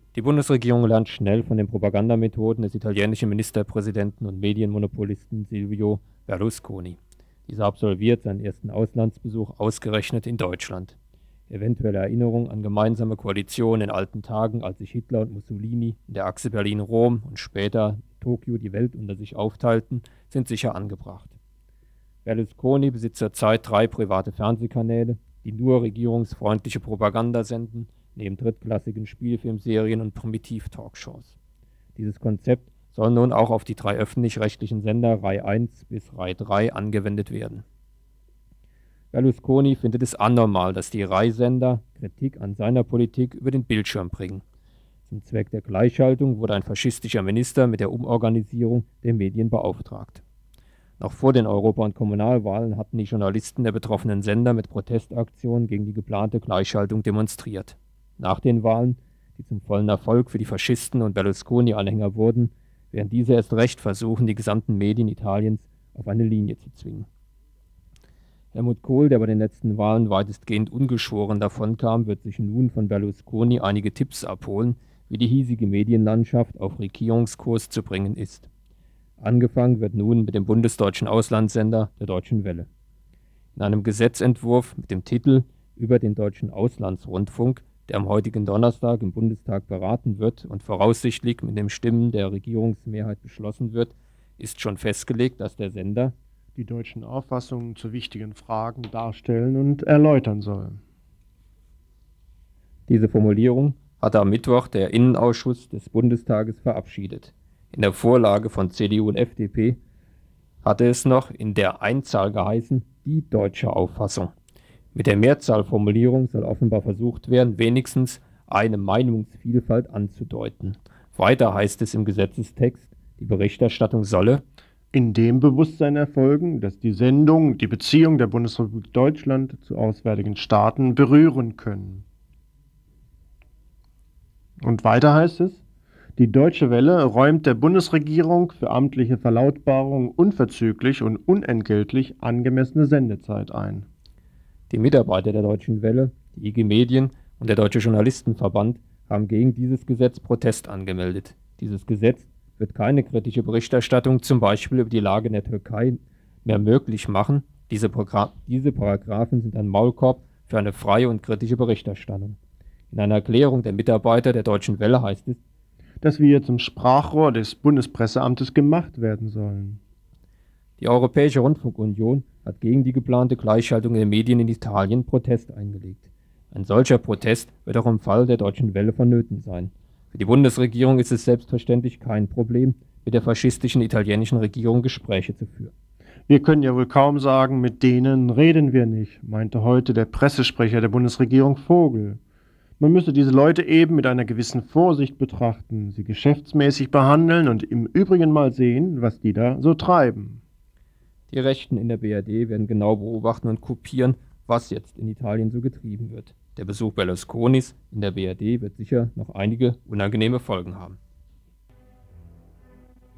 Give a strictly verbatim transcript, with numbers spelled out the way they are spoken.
Die Bundesregierung lernt schnell von den Propagandamethoden des italienischen Ministerpräsidenten und Medienmonopolisten Silvio Berlusconi. Dieser absolviert seinen ersten Auslandsbesuch ausgerechnet in Deutschland. Eventuelle Erinnerung an gemeinsame Koalitionen in alten Tagen, als sich Hitler und Mussolini in der Achse Berlin-Rom und später Tokio die Welt unter sich aufteilten, sind sicher angebracht. Berlusconi besitzt zurzeit drei private Fernsehkanäle, die nur regierungsfreundliche Propaganda senden, neben drittklassigen Spielfilmserien und Primitiv-Talkshows. Dieses Konzept soll nun auch auf die drei öffentlich-rechtlichen Sender Rai eins bis Rai drei angewendet werden. Berlusconi findet es anormal, dass die Rai-Sender Kritik an seiner Politik über den Bildschirm bringen. Zum Zweck der Gleichschaltung wurde ein faschistischer Minister mit der Umorganisierung der Medien beauftragt. Noch vor den Europa- und Kommunalwahlen hatten die Journalisten der betroffenen Sender mit Protestaktionen gegen die geplante Gleichschaltung demonstriert. Nach den Wahlen, die zum vollen Erfolg für die Faschisten und Berlusconi-Anhänger wurden, werden diese erst recht versuchen, die gesamten Medien Italiens auf eine Linie zu zwingen. Helmut Kohl, der bei den letzten Wahlen weitestgehend ungeschoren davonkam, wird sich nun von Berlusconi einige Tipps abholen, wie die hiesige Medienlandschaft auf Regierungskurs zu bringen ist. Angefangen wird nun mit dem bundesdeutschen Auslandssender der Deutschen Welle. In einem Gesetzentwurf mit dem Titel über den deutschen Auslandsrundfunk, der am heutigen Donnerstag im Bundestag beraten wird und voraussichtlich mit den Stimmen der Regierungsmehrheit beschlossen wird, ist schon festgelegt, dass der Sender die deutschen Auffassungen zu wichtigen Fragen darstellen und erläutern soll. Diese Formulierung hatte am Mittwoch der Innenausschuss des Bundestages verabschiedet. In der Vorlage von C D U und F D P hatte es noch in der Einzahl geheißen, die deutsche Auffassung. Mit der Mehrzahlformulierung soll offenbar versucht werden, wenigstens eine Meinungsvielfalt anzudeuten. Weiter heißt es im Gesetzestext, die Berichterstattung solle in dem Bewusstsein erfolgen, dass die Sendungen die Beziehung der Bundesrepublik Deutschland zu auswärtigen Staaten berühren können. Und weiter heißt es, die Deutsche Welle räumt der Bundesregierung für amtliche Verlautbarung unverzüglich und unentgeltlich angemessene Sendezeit ein. Die Mitarbeiter der Deutschen Welle, die I G Medien und der Deutsche Journalistenverband haben gegen dieses Gesetz Protest angemeldet. Dieses Gesetz wird keine kritische Berichterstattung, zum Beispiel über die Lage in der Türkei, mehr möglich machen. Diese, Progra- diese Paragraphen sind ein Maulkorb für eine freie und kritische Berichterstattung. In einer Erklärung der Mitarbeiter der Deutschen Welle heißt es, dass wir zum Sprachrohr des Bundespresseamtes gemacht werden sollen. Die Europäische Rundfunkunion hat gegen die geplante Gleichschaltung der Medien in Italien Protest eingelegt. Ein solcher Protest wird auch im Fall der Deutschen Welle vonnöten sein. Für die Bundesregierung ist es selbstverständlich kein Problem, mit der faschistischen italienischen Regierung Gespräche zu führen. Wir können ja wohl kaum sagen, mit denen reden wir nicht, meinte heute der Pressesprecher der Bundesregierung Vogel. Man müsse diese Leute eben mit einer gewissen Vorsicht betrachten, sie geschäftsmäßig behandeln und im Übrigen mal sehen, was die da so treiben. Die Rechten in der B R D werden genau beobachten und kopieren, was jetzt in Italien so getrieben wird. Der Besuch Berlusconis in der B R D wird sicher noch einige unangenehme Folgen haben.